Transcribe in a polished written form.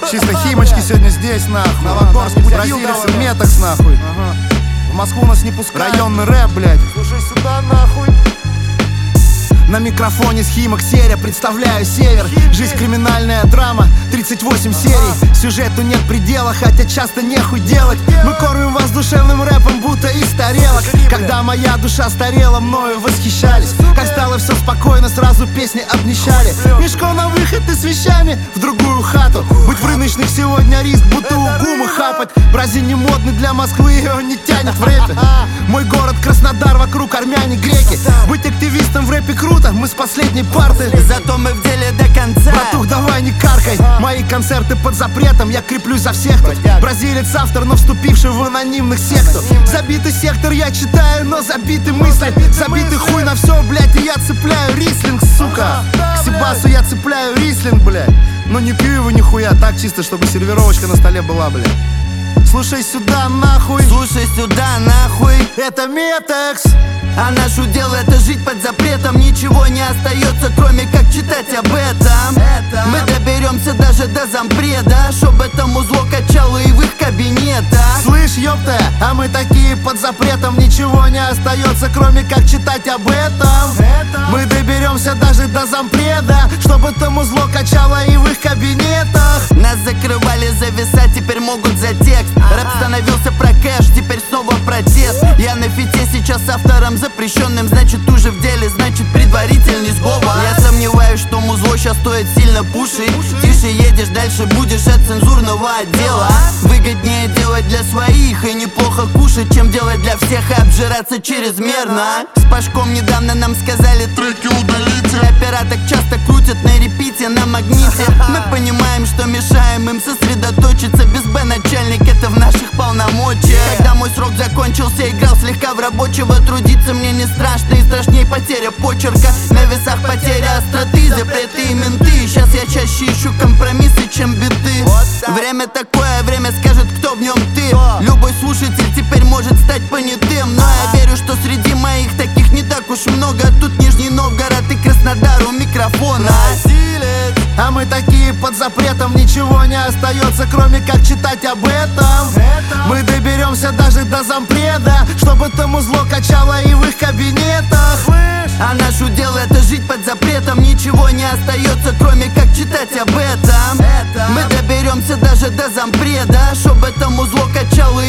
Чисто химочки сегодня здесь, нахуй. Новогорск, бразилец, метакс, нахуй. В Москву нас не пускают. Районный рэп, блядь. Слушай сюда, нахуй. На микрофоне с Химок серия, представляю север. Жизнь криминальная драма, 38 серий. Сюжету нет предела, хотя часто нехуй делать. Мы кормим вас душевным рэпом, будто из тарелок. Когда моя душа старела, мною восхищались. Как стало все спокойно, сразу песни обнищали. Мешком на выход и с вещами в другую хату. Быть в рыночных сегодня риск, будто у гумы хапать. Бразиль не модный для Москвы, и он не тянет в рэпе. Мой город Краснодар, вокруг армяне, греки. Быть активистом в рэпе круто, мы с последней парты. Зато мы в деле до конца. Братух, давай не каркай. Мои концерты под запретом, я креплюсь за всех тут. Бразилец автор, но вступивший в анонимных секту. Забитый сектор я читаю, но забиты мысли. Забитый хуй на все, блядь, и я цепляю рислинг, сука. К Сибасу я цепляю рислинг, блядь. Но не пью его нихуя, так чисто, чтобы сервировочка на столе была, блядь. Слушай сюда, нахуй. Слушай сюда, нахуй. Это метакс. А наше дело это жить под запретом. Ничего не остается, кроме как читать об этом. Мы доберемся даже до зампреда, чтоб этому зло качало и в их кабинетах. Слышь, ёпта, а мы такие под запретом. Ничего не остается, кроме как читать об этом. Мы доберемся даже до зампреда, чтоб этому зло качало и в их кабинетах. Нас закрывали за веса, теперь могут за текст. Рэп становился про кэш, теперь снова протест. Я на фите сейчас автором запрещенным, значит уже в деле, значит предварительный сговор. Я сомневаюсь, что музло сейчас стоит сильно пушить. Тише едешь, дальше будешь от цензурного отдела. Выгоднее делать для своих и неплохо кушать, чем делать для всех и обжираться чрезмерно. С Пашком недавно нам сказали треки удалите. Рэпера так часто крутят на репите, на магните. Мы понимаем, что мешаем им сосредоточиться. Без Б начальник, это в наших полномочиях. Когда мой срок закончился, играл слегка в рабочего. Трудиться мне не страшно, и страшнее потеря почерка. На весах потеря остроты, запреты и менты. Сейчас я чаще ищу компромиссы, чем биты. Время такое, время скажет, кто в нем ты. Любой слушатель теперь может стать понятым. Но я верю, что среди моих таких не так уж много. Тут Нижний Новгород и Краснодар у микрофона. А мы такие под запретом, ничего не остается, кроме как читать об этом. Мы доберемся даже до зампреда, чтобы этому зло качало и в их кабинетах. А наше дело это жить под запретом. Ничего не остается, кроме как читать об этом. Мы доберемся даже до зампреда, чтобы этому зло качало и